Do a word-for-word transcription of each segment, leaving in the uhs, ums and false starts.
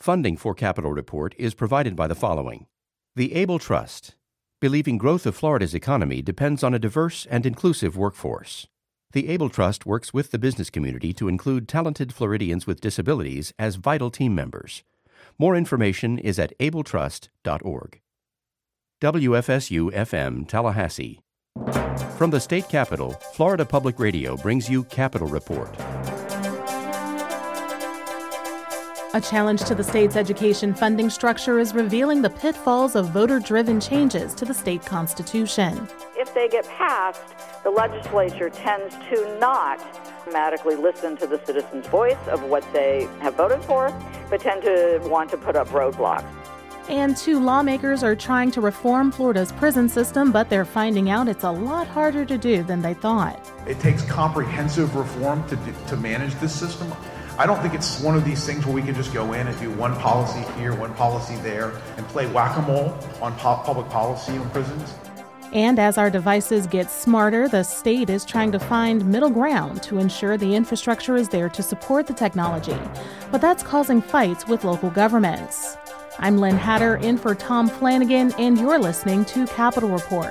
Funding for Capitol Report is provided by the following. The Able Trust, believing growth of Florida's economy depends on a diverse and inclusive workforce. The Able Trust works with the business community to include talented Floridians with disabilities as vital team members. More information is at able trust dot org. W F S U F M Tallahassee. From the state capitol, Florida Public Radio brings you Capitol Report. A challenge to the state's education funding structure is revealing the pitfalls of voter-driven changes to the state constitution. If they get passed, the legislature tends to not automatically listen to the citizens' voice of what they have voted for, but tend to want to put up roadblocks. And two lawmakers are trying to reform Florida's prison system, but they're finding out it's a lot harder to do than they thought. It takes comprehensive reform to, to manage this system. I don't think it's one of these things where we can just go in and do one policy here, one policy there, and play whack-a-mole on po- public policy in prisons. And as our devices get smarter, the state is trying to find middle ground to ensure the infrastructure is there to support the technology. But that's causing fights with local governments. I'm Lynn Hatter in for Tom Flanagan, and you're listening to Capitol Report.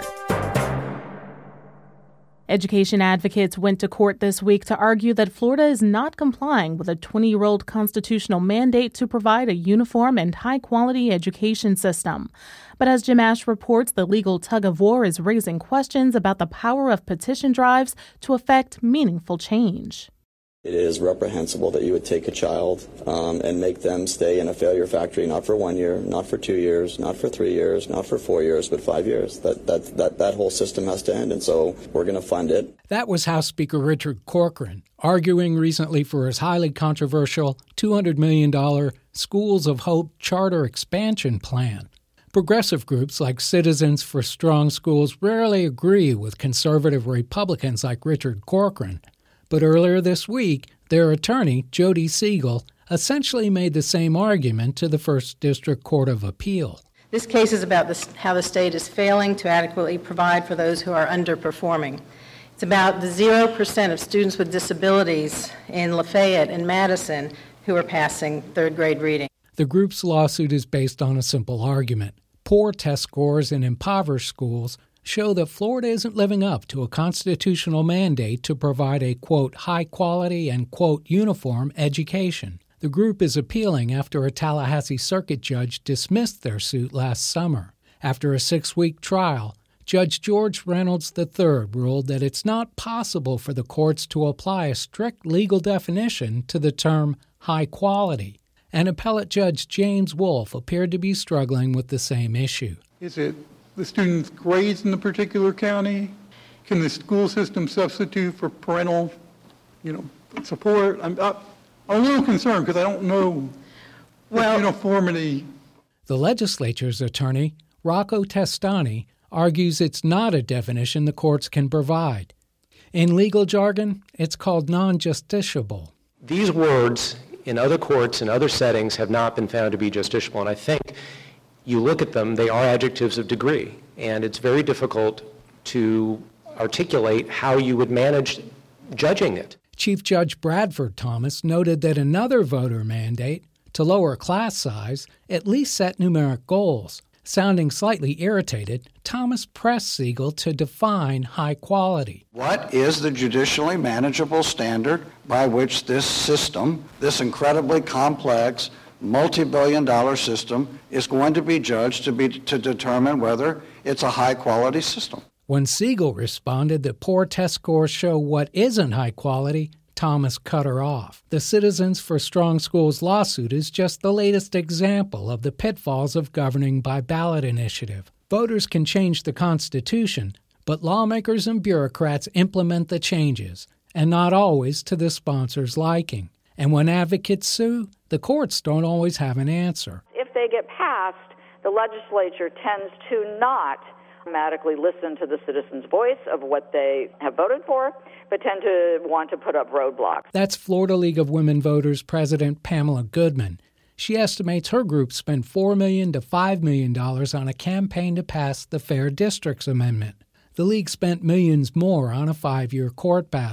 Education advocates went to court this week to argue that Florida is not complying with a twenty-year-old constitutional mandate to provide a uniform and high-quality education system. But as Jim Ash reports, the legal tug-of-war is raising questions about the power of petition drives to affect meaningful change. It is reprehensible that you would take a child um, and make them stay in a failure factory, not for one year, not for two years, not for three years, not for four years, but five years. That that that, that whole system has to end, and so we're going to fund it. That was House Speaker Richard Corcoran, arguing recently for his highly controversial two hundred million dollars Schools of Hope charter expansion plan. Progressive groups like Citizens for Strong Schools rarely agree with conservative Republicans like Richard Corcoran. But earlier this week, their attorney, Jody Siegel, essentially made the same argument to the First District Court of Appeal. This case is about the, how the state is failing to adequately provide for those who are underperforming. It's about the zero percent of students with disabilities in Lafayette and Madison who are passing third grade reading. The group's lawsuit is based on a simple argument. Poor test scores in impoverished schools show that Florida isn't living up to a constitutional mandate to provide a, quote, high-quality and, quote, uniform education. The group is appealing after a Tallahassee circuit judge dismissed their suit last summer. After a six-week trial, Judge George Reynolds the third ruled that it's not possible for the courts to apply a strict legal definition to the term high quality, and appellate judge James Wolfe appeared to be struggling with the same issue. Is it the students' grades in the particular county? Can the school system substitute for parental, you know, support? I'm, I'm a little concerned because I don't know well, the uniformity. The legislature's attorney, Rocco Testani, argues it's not a definition the courts can provide. In legal jargon, it's called non-justiciable. These words in other courts and other settings have not been found to be justiciable, and I think you look at them, they are adjectives of degree, and it's very difficult to articulate how you would manage judging it. Chief Judge Bradford Thomas noted that another voter mandate, to lower class size, at least set numeric goals. Sounding slightly irritated, Thomas pressed Siegel to define high quality. What is the judicially manageable standard by which this system, this incredibly complex, multi-billion dollar system, is going to be judged to be to determine whether it's a high-quality system? When Siegel responded that poor test scores show what isn't high quality, Thomas cut her off. The Citizens for Strong Schools lawsuit is just the latest example of the pitfalls of governing by ballot initiative. Voters can change the Constitution, but lawmakers and bureaucrats implement the changes, and not always to the sponsor's liking. And when advocates sue, the courts don't always have an answer. If they get passed, the legislature tends to not automatically listen to the citizens' voice of what they have voted for, but tend to want to put up roadblocks. That's Florida League of Women Voters President Pamela Goodman. She estimates her group spent four million dollars to five million dollars on a campaign to pass the Fair Districts Amendment. The league spent millions more on a five-year court battle.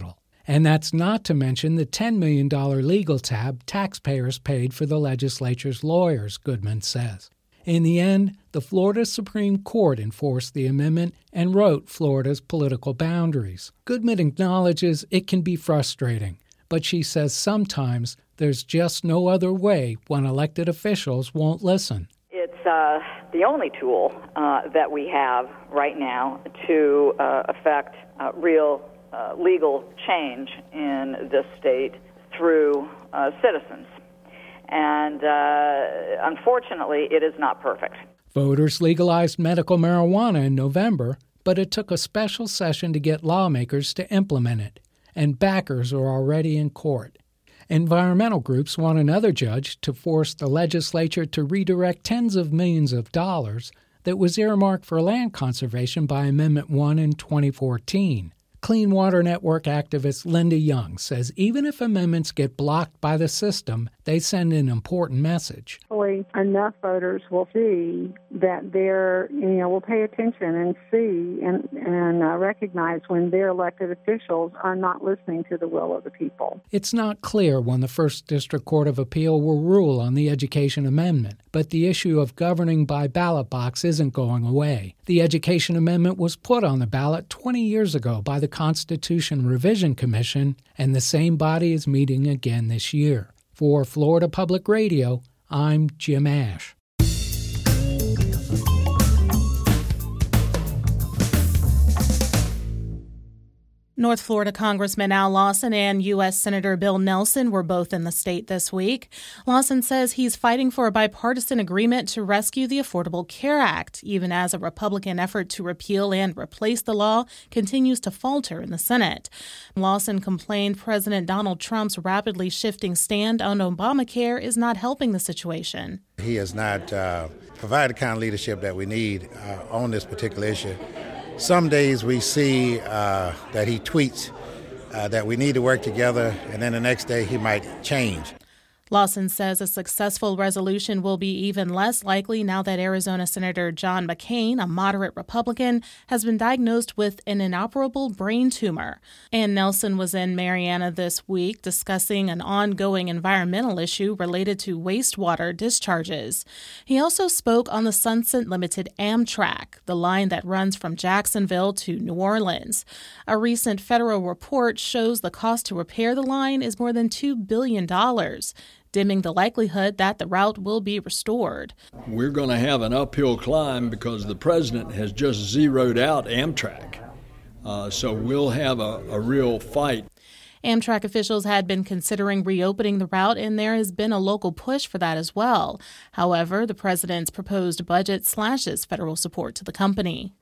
And that's not to mention the ten million dollars legal tab taxpayers paid for the legislature's lawyers, Goodman says. In the end, the Florida Supreme Court enforced the amendment and wrote Florida's political boundaries. Goodman acknowledges it can be frustrating, but she says sometimes there's just no other way when elected officials won't listen. It's uh, the only tool uh, that we have right now to uh, affect uh, real uh, legal change in this state through uh, citizens. And uh, unfortunately, it is not perfect. Voters legalized medical marijuana in November, but it took a special session to get lawmakers to implement it, and backers are already in court. Environmental groups want another judge to force the legislature to redirect tens of millions of dollars that was earmarked for land conservation by Amendment one in twenty fourteen. Clean Water Network activist Linda Young says even if amendments get blocked by the system, they send an important message. Hopefully enough voters will see that they're, you know, will pay attention and see and, and uh, recognize when their elected officials are not listening to the will of the people. It's not clear when the First District Court of Appeal will rule on the Education Amendment, but the issue of governing by ballot box isn't going away. The Education Amendment was put on the ballot twenty years ago by the Constitution Revision Commission, and the same body is meeting again this year. For Florida Public Radio, I'm Jim Ash. North Florida Congressman Al Lawson and U S Senator Bill Nelson were both in the state this week. Lawson says he's fighting for a bipartisan agreement to rescue the Affordable Care Act, even as a Republican effort to repeal and replace the law continues to falter in the Senate. Lawson complained President Donald Trump's rapidly shifting stand on Obamacare is not helping the situation. He has not uh, provided the kind of leadership that we need uh, on this particular issue. Some days we see uh, that he tweets uh, that we need to work together, and then the next day he might change. Lawson says a successful resolution will be even less likely now that Arizona Senator John McCain, a moderate Republican, has been diagnosed with an inoperable brain tumor. Ann Nelson was in Marianna this week discussing an ongoing environmental issue related to wastewater discharges. He also spoke on the Sunset Limited Amtrak, the line that runs from Jacksonville to New Orleans. A recent federal report shows the cost to repair the line is more than two billion dollars. Dimming the likelihood that the route will be restored. We're going to have an uphill climb because the president has just zeroed out Amtrak. Uh, so we'll have a, a real fight. Amtrak officials had been considering reopening the route, and there has been a local push for that as well. However, the president's proposed budget slashes federal support to the company.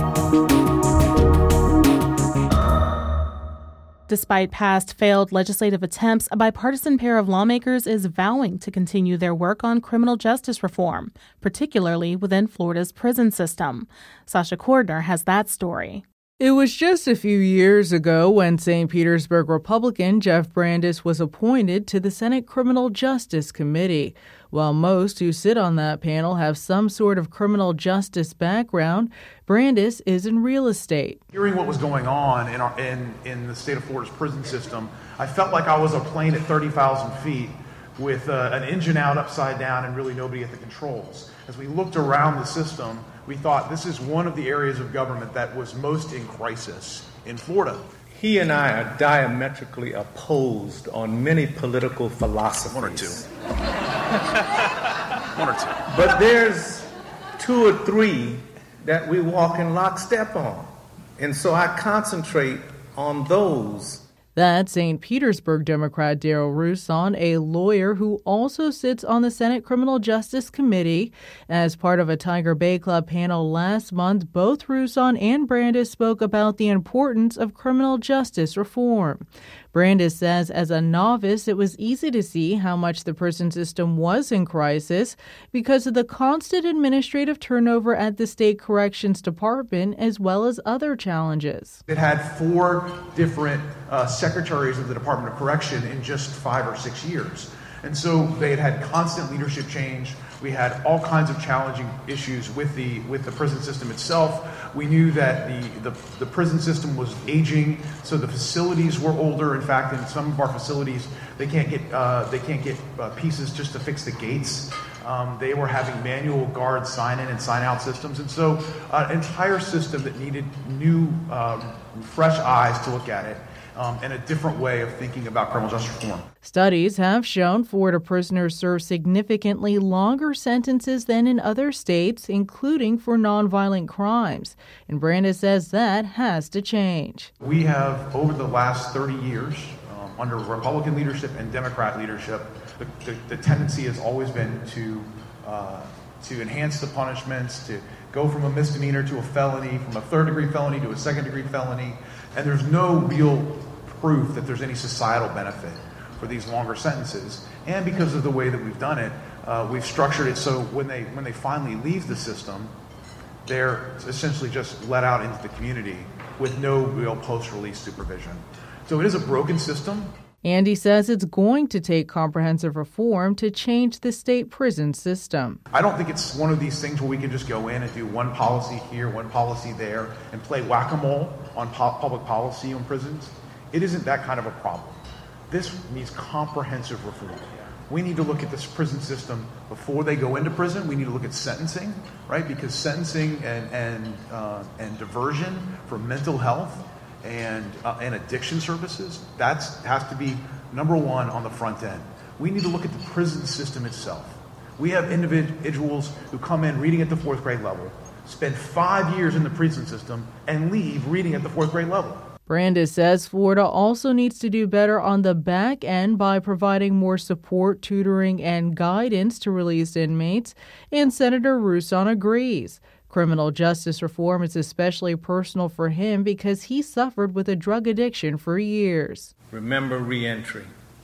Despite past failed legislative attempts, a bipartisan pair of lawmakers is vowing to continue their work on criminal justice reform, particularly within Florida's prison system. Sasha Cordner has that story. It was just a few years ago when Saint Petersburg Republican Jeff Brandes was appointed to the Senate Criminal Justice Committee. While most who sit on that panel have some sort of criminal justice background, Brandes is in real estate. Hearing what was going on in, our, in, in the state of Florida's prison system, I felt like I was a plane at thirty thousand feet with uh, an engine out upside down and really nobody at the controls. As we looked around the system, we thought this is one of the areas of government that was most in crisis in Florida. He and I are diametrically opposed on many political philosophies. One or two. One or two. But there's two or three that we walk in lockstep on. And so I concentrate on those. That's Saint Petersburg Democrat Darrell Rousson, a lawyer who also sits on the Senate Criminal Justice Committee. As part of a Tiger Bay Club panel last month, both Rousson and Brandes spoke about the importance of criminal justice reform. Brandes says as a novice, it was easy to see how much the prison system was in crisis because of the constant administrative turnover at the state corrections department, as well as other challenges. It had four different uh, secretaries of the Department of Correction in just five or six years. And so they had had constant leadership change. We had all kinds of challenging issues with the with the prison system itself. We knew that the, the, the prison system was aging, so the facilities were older. In fact, in some of our facilities, they can't get uh, they can't get uh, pieces just to fix the gates. Um, they were having manual guard sign-in and sign-out systems, and so uh, an entire system that needed new, um, fresh eyes to look at it. Um, and a different way of thinking about criminal justice reform. Studies have shown Florida prisoners serve significantly longer sentences than in other states, including for nonviolent crimes. And Brandes says that has to change. We have, over the last thirty years, um, under Republican leadership and Democrat leadership, the, the, the tendency has always been to uh, to enhance the punishments, to go from a misdemeanor to a felony, from a third-degree felony to a second-degree felony, and there's no real proof that there's any societal benefit for these longer sentences. And because of the way that we've done it, uh, we've structured it so when they when they finally leave the system, they're essentially just let out into the community with no real post-release supervision. So it is a broken system. Andy says it's going to take comprehensive reform to change the state prison system. I don't think it's one of these things where we can just go in and do one policy here, one policy there, and play whack-a-mole on po- public policy on prisons. It isn't that kind of a problem. This needs comprehensive reform. We need to look at this prison system before they go into prison. We need to look at sentencing, right? Because sentencing and and uh, and diversion for mental health and uh, and addiction services, that's has to be number one on the front end. We need to look at the prison system itself. We have individuals who come in reading at the fourth grade level, spend five years in the prison system, and leave reading at the fourth grade level. Brandes says Florida also needs to do better on the back end by providing more support, tutoring, and guidance to released inmates, and Senator Rouson agrees. Criminal justice reform is especially personal for him because he suffered with a drug addiction for years. Remember reentry,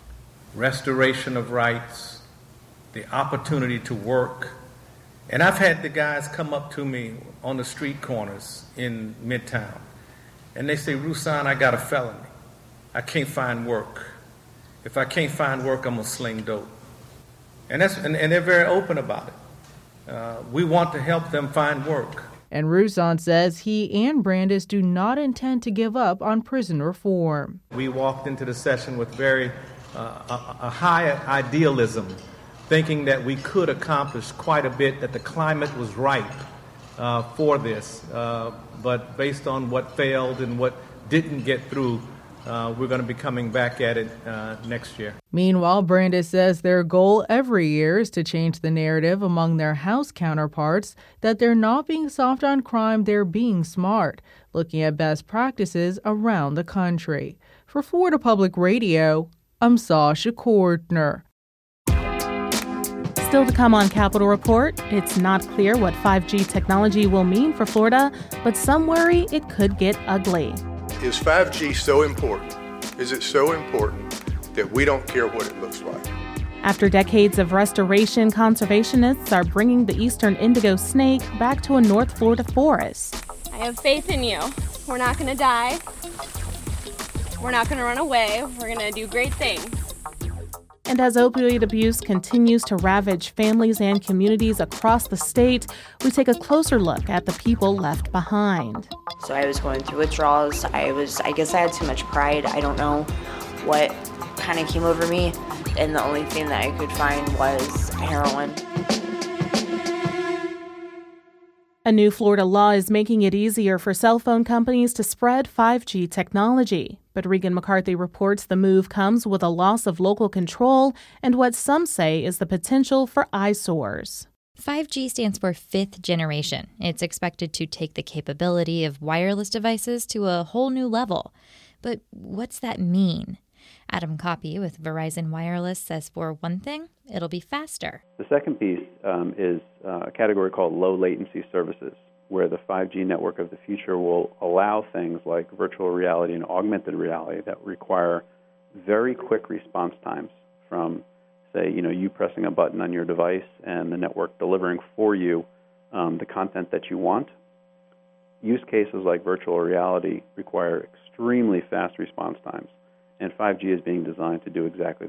restoration of rights, the opportunity to work. And I've had the guys come up to me on the street corners in Midtown, and they say, Rouson, I got a felony. I can't find work. If I can't find work, I'm going to sling dope. And, that's, and, and they're very open about it. Uh, we want to help them find work. And Rouson says he and Brandes do not intend to give up on prison reform. We walked into the session with very uh, a, a high idealism, thinking that we could accomplish quite a bit, that the climate was ripe uh, for this. Uh, but based on what failed and what didn't get through, uh, we're going to be coming back at it uh, next year. Meanwhile, Brandes says their goal every year is to change the narrative among their House counterparts that they're not being soft on crime, they're being smart, looking at best practices around the country. For Florida Public Radio, I'm Sasha Cordner. Still to come on Capitol Report, it's not clear what five G technology will mean for Florida, but some worry it could get ugly. Is five G so important? Is it so important that we don't care what it looks like? After decades of restoration, conservationists are bringing the eastern indigo snake back to a North Florida forest. I have faith in you. We're not going to die. We're not going to run away. We're going to do great things. And as opioid abuse continues to ravage families and communities across the state, we take a closer look at the people left behind. So I was going through withdrawals. I was, I guess I had too much pride. I don't know what kind of came over me. And the only thing that I could find was heroin. A new Florida law is making it easier for cell phone companies to spread five G technology. But Regan McCarthy reports the move comes with a loss of local control and what some say is the potential for eyesores. five G stands for fifth generation. It's expected to take the capability of wireless devices to a whole new level. But what's that mean? Adam Coppy with Verizon Wireless says for one thing, it'll be faster. The second piece um, is uh, a category called low latency services, where the five G network of the future will allow things like virtual reality and augmented reality that require very quick response times from, say, you know, you pressing a button on your device and the network delivering for you um, the content that you want. Use cases like virtual reality require extremely fast response times. And five G is being designed to do exactly that.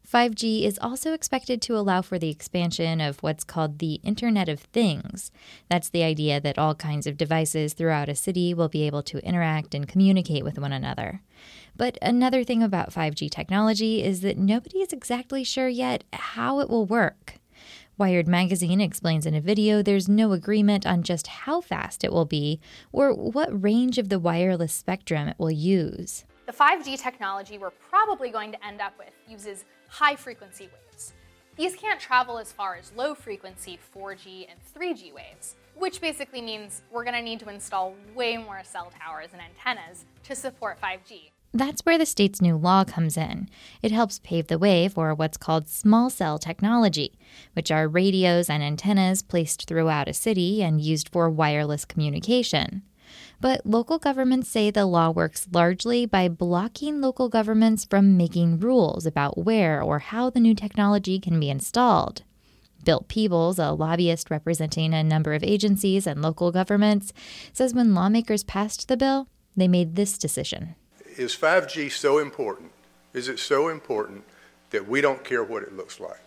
five G is also expected to allow for the expansion of what's called the Internet of Things. That's the idea that all kinds of devices throughout a city will be able to interact and communicate with one another. But another thing about five G technology is that nobody is exactly sure yet how it will work. Wired Magazine explains in a video there's no agreement on just how fast it will be or what range of the wireless spectrum it will use. The five G technology we're probably going to end up with uses high-frequency waves. These can't travel as far as low-frequency four G and three G waves, which basically means we're going to need to install way more cell towers and antennas to support five G. That's where the state's new law comes in. It helps pave the way for what's called small cell technology, which are radios and antennas placed throughout a city and used for wireless communication. But local governments say the law works largely by blocking local governments from making rules about where or how the new technology can be installed. Bill Peebles, a lobbyist representing a number of agencies and local governments, says when lawmakers passed the bill, they made this decision. Is five G so important? Is it so important that we don't care what it looks like?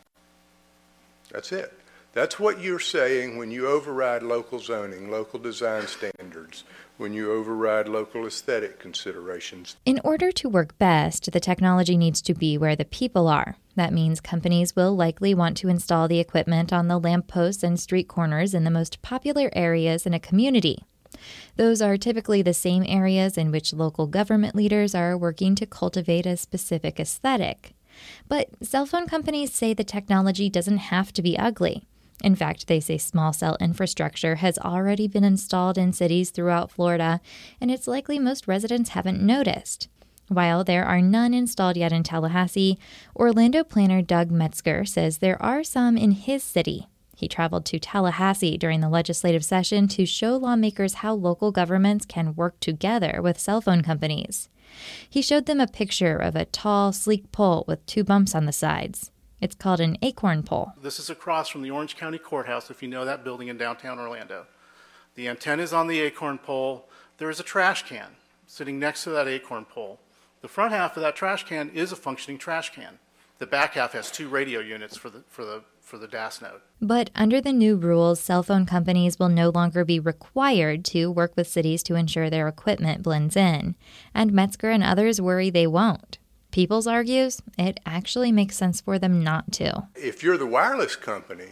That's it. That's what you're saying when you override local zoning, local design standards, when you override local aesthetic considerations. In order to work best, the technology needs to be where the people are. That means companies will likely want to install the equipment on the lampposts and street corners in the most popular areas in a community. Those are typically the same areas in which local government leaders are working to cultivate a specific aesthetic. But cell phone companies say the technology doesn't have to be ugly. In fact, they say small cell infrastructure has already been installed in cities throughout Florida, and it's likely most residents haven't noticed. While there are none installed yet in Tallahassee, Orlando planner Doug Metzger says there are some in his city. He traveled to Tallahassee during the legislative session to show lawmakers how local governments can work together with cell phone companies. He showed them a picture of a tall, sleek pole with two bumps on the sides. It's called an acorn pole. This is across from the Orange County Courthouse, if you know that building in downtown Orlando. The antenna is on the acorn pole. There is a trash can sitting next to that acorn pole. The front half of that trash can is a functioning trash can. The back half has two radio units for the for the for the D A S node. But under the new rules, cell phone companies will no longer be required to work with cities to ensure their equipment blends in. And Metzger and others worry they won't. Peebles argues it actually makes sense for them not to. If you're the wireless company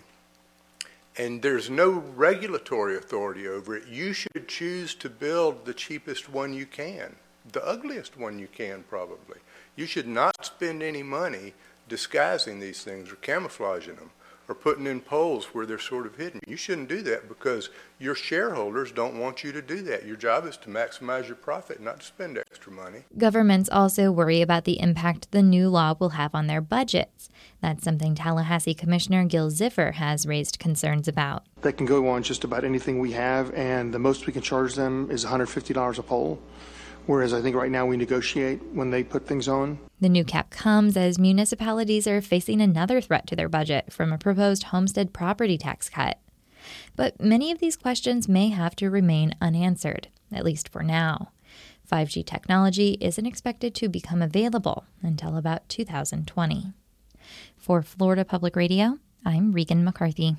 and there's no regulatory authority over it, you should choose to build the cheapest one you can, the ugliest one you can probably. You should not spend any money disguising these things or camouflaging them or putting in poles where they're sort of hidden. You shouldn't do that because your shareholders don't want you to do that. Your job is to maximize your profit, not to spend extra money. Governments also worry about the impact the new law will have on their budgets. That's something Tallahassee Commissioner Gil Ziffer has raised concerns about. They can go on just about anything we have, and the most we can charge them is one hundred fifty dollars a pole. Whereas I think right now we negotiate when they put things on. The new cap comes as municipalities are facing another threat to their budget from a proposed homestead property tax cut. But many of these questions may have to remain unanswered, at least for now. five G technology isn't expected to become available until about two thousand twenty. For Florida Public Radio, I'm Regan McCarthy.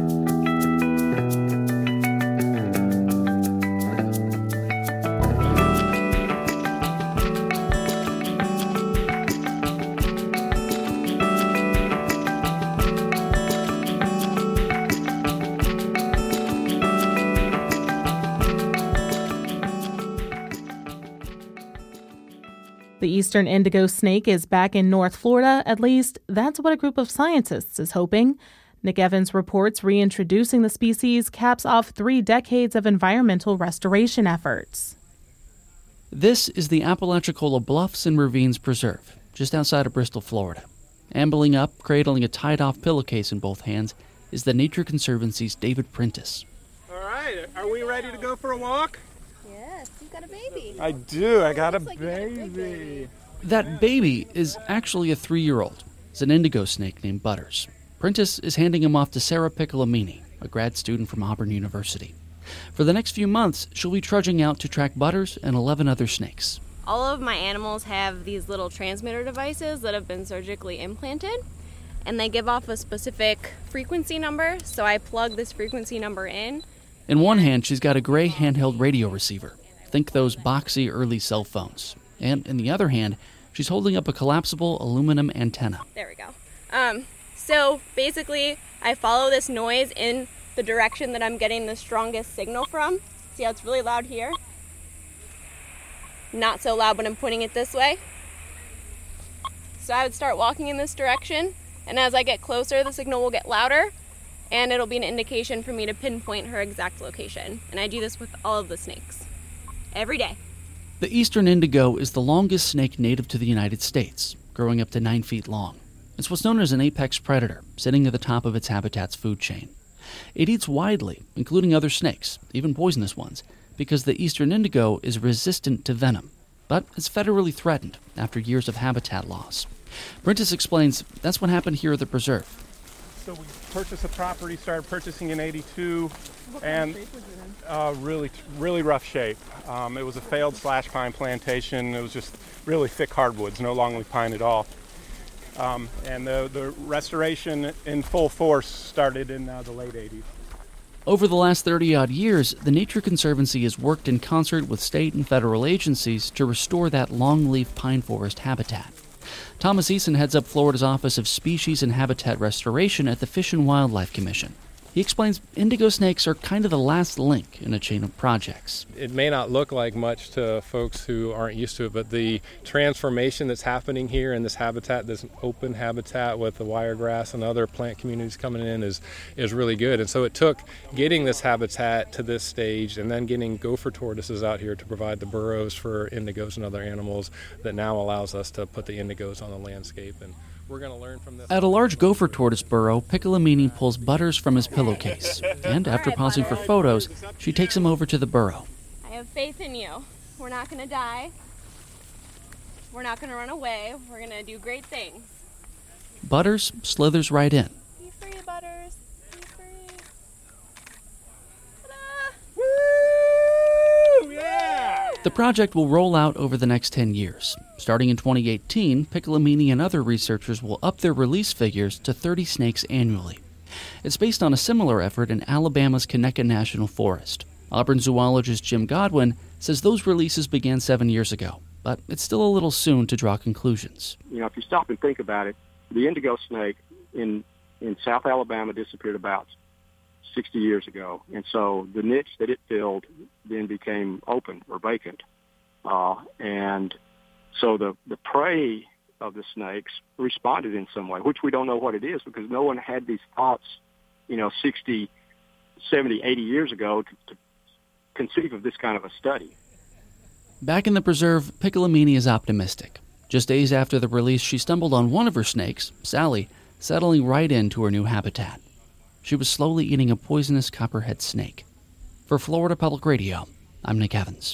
The eastern indigo snake is back in North Florida. At least, that's what a group of scientists is hoping. Nick Evans reports reintroducing the species caps off three decades of environmental restoration efforts. This is the Apalachicola Bluffs and Ravines Preserve, just outside of Bristol, Florida. Ambling up, cradling a tied-off pillowcase in both hands, is the Nature Conservancy's David Prentice. All right, are we ready to go for a walk? Yes, you've got a baby. I do, I got a like baby. That baby is actually a three-year-old. It's an indigo snake named Butters. Prentice is handing him off to Sarah Piccolomini, a grad student from Auburn University. For the next few months, she'll be trudging out to track Butters and eleven other snakes. All of my animals have these little transmitter devices that have been surgically implanted, and they give off a specific frequency number, so I plug this frequency number in. In one hand, she's got a gray handheld radio receiver. Think those boxy early cell phones. And in the other hand, she's holding up a collapsible aluminum antenna. There we go. Um, so basically, I follow this noise in the direction that I'm getting the strongest signal from. See how it's really loud here? Not so loud when I'm pointing it this way. So I would start walking in this direction, and as I get closer, the signal will get louder, and it'll be an indication for me to pinpoint her exact location. And I do this with all of the snakes, every day. The eastern indigo is the longest snake native to the United States, growing up to nine feet long. It's what's known as an apex predator, sitting at the top of its habitat's food chain. It eats widely, including other snakes, even poisonous ones, because the eastern indigo is resistant to venom, but it's federally threatened after years of habitat loss. Brentis explains that's what happened here at the preserve. So we purchased the property, started purchasing in eighty-two, and uh, really, really rough shape. Um, it was a failed slash pine plantation. It was just really thick hardwoods, no longleaf pine at all. Um, and the, the restoration in full force started in uh, the late eighties. Over the last thirty-odd years, the Nature Conservancy has worked in concert with state and federal agencies to restore that longleaf pine forest habitat. Thomas Eason heads up Florida's Office of Species and Habitat Restoration at the Fish and Wildlife Commission. He explains indigo snakes are kind of the last link in a chain of projects. It may not look like much to folks who aren't used to it, but the transformation that's happening here in this habitat, this open habitat with the wiregrass and other plant communities coming in is, is really good. And so it took getting this habitat to this stage and then getting gopher tortoises out here to provide the burrows for indigos and other animals that now allows us to put the indigos on the landscape. And we're going to learn from this. At a large gopher tortoise burrow, Piccolomini pulls Butters from his pillowcase, and after pausing for photos, she takes him over to the burrow. I have faith in you. We're not going to die. We're not going to run away. We're going to do great things. Butters slithers right in. Be free, Butters. Be free. Woo! Yeah! The project will roll out over the next ten years. Starting in twenty eighteen, Piccolomini and other researchers will up their release figures to thirty snakes annually. It's based on a similar effort in Alabama's Conecuh National Forest. Auburn zoologist Jim Godwin says those releases began seven years ago, but it's still a little soon to draw conclusions. You know, if you stop and think about it, the indigo snake in, in South Alabama disappeared about sixty years ago, and so the niche that it filled then became open or vacant. Uh, and so the, the prey of the snakes responded in some way, which we don't know what it is because no one had these thoughts, you know, sixty, seventy, eighty years ago to, to conceive of this kind of a study. Back in the preserve, Piccolomini is optimistic. Just days after the release, she stumbled on one of her snakes, Sally, settling right into her new habitat. She was slowly eating a poisonous copperhead snake. For Florida Public Radio, I'm Nick Evans.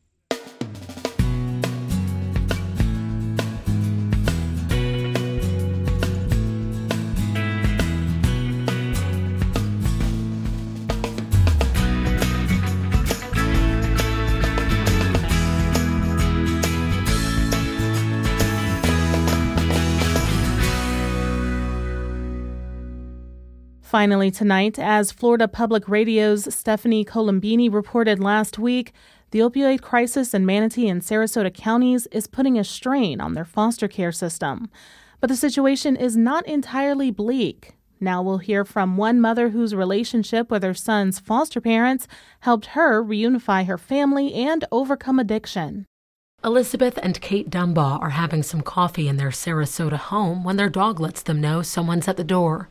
Finally tonight, as Florida Public Radio's Stephanie Colombini reported last week, the opioid crisis in Manatee and Sarasota counties is putting a strain on their foster care system. But the situation is not entirely bleak. Now we'll hear from one mother whose relationship with her son's foster parents helped her reunify her family and overcome addiction. Elizabeth and Kate Dunbar are having some coffee in their Sarasota home when their dog lets them know someone's at the door.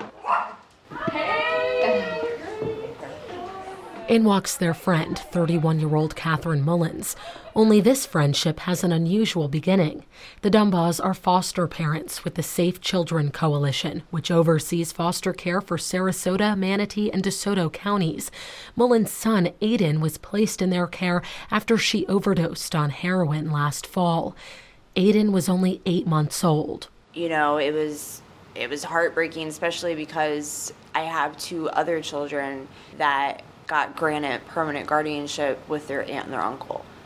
In walks their friend, thirty-one-year-old Catherine Mullins. Only this friendship has an unusual beginning. The Dunbars are foster parents with the Safe Children Coalition, which oversees foster care for Sarasota, Manatee, and DeSoto counties. Mullins' son, Aiden, was placed in their care after she overdosed on heroin last fall. Aiden was only eight months old. You know, it was it was heartbreaking, especially because I have two other children that got granted permanent guardianship with their aunt and their uncle.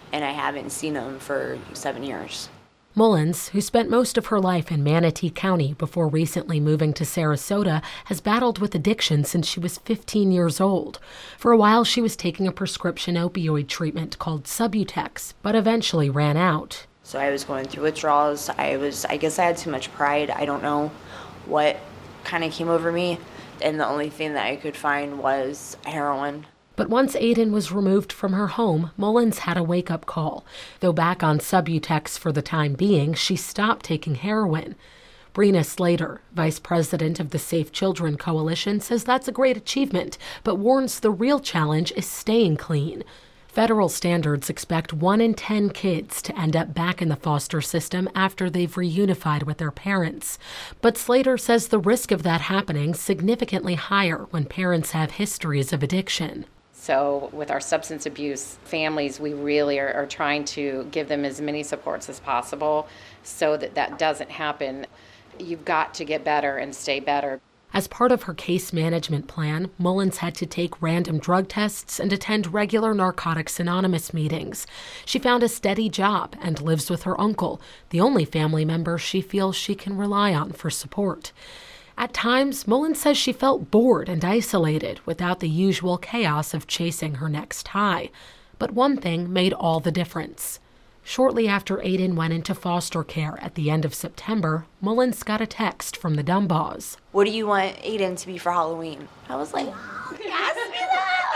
and I haven't seen him for seven years. Mullins, who spent most of her life in Manatee County before recently moving to Sarasota, has battled with addiction since she was fifteen years old. For a while, she was taking a prescription opioid treatment called Subutex, but eventually ran out. So I was going through withdrawals. I was, I guess I had too much pride. I don't know what kind of came over me, and the only thing that I could find was heroin. But once Aiden was removed from her home, Mullins had a wake-up call. Though back on Subutex for the time being, she stopped taking heroin. Brina Slater, vice president of the Safe Children Coalition, says that's a great achievement, but warns the real challenge is staying clean. Federal standards expect one in ten kids to end up back in the foster system after they've reunified with their parents. But Slater says the risk of that happening is significantly higher when parents have histories of addiction. So with our substance abuse families, we really are, are trying to give them as many supports as possible so that that doesn't happen. You've got to get better and stay better. As part of her case management plan, Mullins had to take random drug tests and attend regular Narcotics Anonymous meetings. She found a steady job and lives with her uncle, the only family member she feels she can rely on for support. At times, Mullins says she felt bored and isolated without the usual chaos of chasing her next high. But one thing made all the difference. Shortly after Aiden went into foster care at the end of September, Mullins got a text from the Dumbaugh. What do you want Aiden to be for Halloween? I was like, ask me that.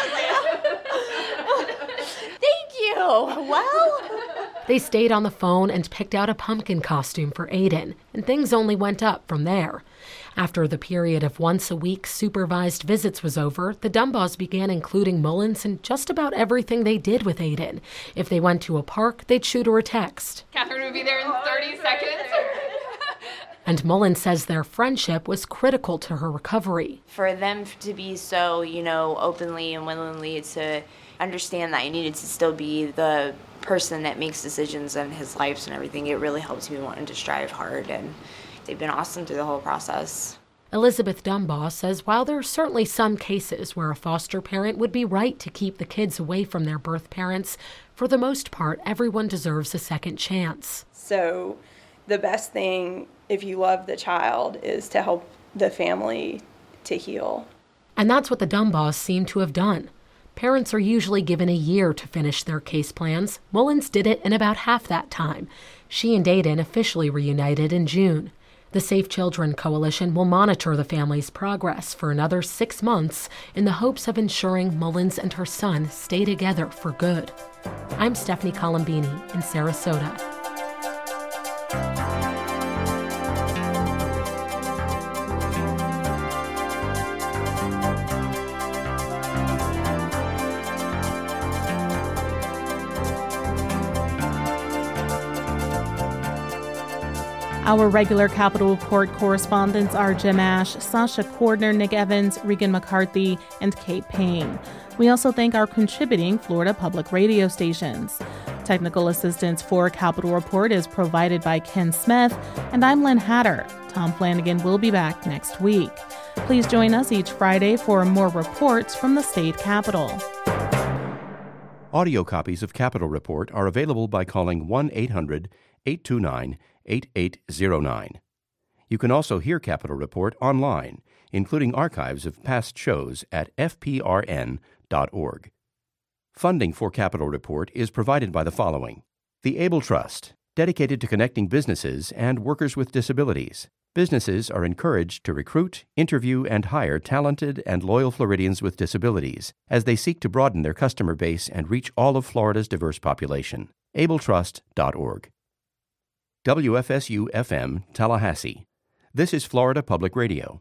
I was like, thank you. Well. They stayed on the phone and picked out a pumpkin costume for Aiden, and things only went up from there. After the period of once-a-week supervised visits was over, the Dumbaughs began including Mullins in just about everything they did with Aiden. If they went to a park, they'd shoot her a text. Catherine would be there in thirty seconds. And Mullins says their friendship was critical to her recovery. For them to be so, you know, openly and willingly to understand that I needed to still be the person that makes decisions in his life and everything, it really helped me wanting to strive hard, and they've been awesome through the whole process. Elizabeth Dumbaugh says while there are certainly some cases where a foster parent would be right to keep the kids away from their birth parents, for the most part, everyone deserves a second chance. So the best thing, if you love the child, is to help the family to heal. And that's what the Dumbaughs seem to have done. Parents are usually given a year to finish their case plans. Mullins did it in about half that time. She and Aiden officially reunited in June. The Safe Children Coalition will monitor the family's progress for another six months in the hopes of ensuring Mullins and her son stay together for good. I'm Stephanie Colombini in Sarasota. Our regular Capitol Report correspondents are Jim Ash, Sasha Cordner, Nick Evans, Regan McCarthy, and Kate Payne. We also thank our contributing Florida public radio stations. Technical assistance for Capitol Report is provided by Ken Smith, and I'm Lynn Hatter. Tom Flanagan will be back next week. Please join us each Friday for more reports from the state capitol. Audio copies of Capitol Report are available by calling one eight hundred eight two nine eight eight zero nine. You can also hear Capitol Report online, including archives of past shows at f p r n dot org. Funding for Capitol Report is provided by the following: the Able Trust, dedicated to connecting businesses and workers with disabilities. Businesses are encouraged to recruit, interview, and hire talented and loyal Floridians with disabilities as they seek to broaden their customer base and reach all of Florida's diverse population. able trust dot org. W F S U F M, Tallahassee. This is Florida Public Radio.